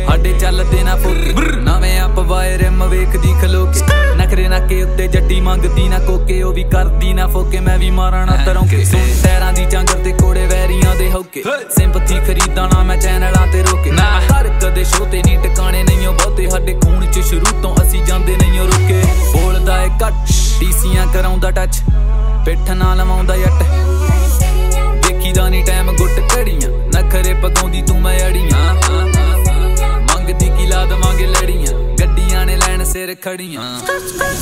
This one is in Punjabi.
ਸਾਡੇ ਚੱਲਦੇ ਨਾ ਫੋਕੇ ਨਵੇਂ ਆ ਪਵਾਏ ਰਿਮ ਵੇਖਦੀ ਖਲੋ ਕੇ ਨਖਰੇ ਨਾਕੇ ਉੱਤੇ ਜੱਟੀ ਮੰਗਦੀ ਨਾ ਕੋਕੇ ਉਹ ਵੀ ਕਰਦੀ ਨਾ ਫੋਕੇ ਮੈਂ ਵੀ ਮਾਰਾਂ ਨਾ ਤਰੋਂਕੇ ਟੈਰਾਂ ਦੀ ਚਾਂਗਰ ਤੇ ਕੋੜੇ ਵੈਰੀਆਂ ਦੇ ਹੋਕੇ ਸਿੰਪਥੀ ਖਰੀਦਾਂ ਨਾ ਮੈਂ ਚੈਨਲਾਂ ਤੇ ਰੋਕੇ ਨਾ ਹਰ ਕਦੇ ਸ਼ੋਅ ਤੇ ਨਹੀਂ ਟਿਕਾਣੇ ਨਹੀਂ ਉਹ ਬਹੁਤੇ ਸਾਡੇ ਖੂਨ ਚ ਸ਼ੁਰੂ ਤੋਂ ਅਸੀਂ ਜਾਂਦੇ ਨਹੀਂ ਉਹ ਰੁਕੇ ਬੋਲਦਾ ਏ ਘੱਟ ਡੀਸੀਆਂ ਕਰਾਉਂਦਾ ਟੱਚ ਪਿੱਠ ਨਾਲ ਲਵਾਉਂਦਾ ਜੱਟ ਦੇਖੀਦਾ ਨੀ ਟਾਈਮ ਗੁੱਟ ਘੜੀਆਂ ਨਖਰੇ ਪਕਾਉਂਦੀ ਤੂੰ ਮੈਂ ਅੜੀਆਂ ਮੰਗਦੀ ਕੀ ਲਾ ਦਵਾਂਗੇ ਲੜੀਆਂ ਗੱਡੀਆਂ ਨੇ ਲੈਣ ਸਿਰ ਖੜੀਆਂ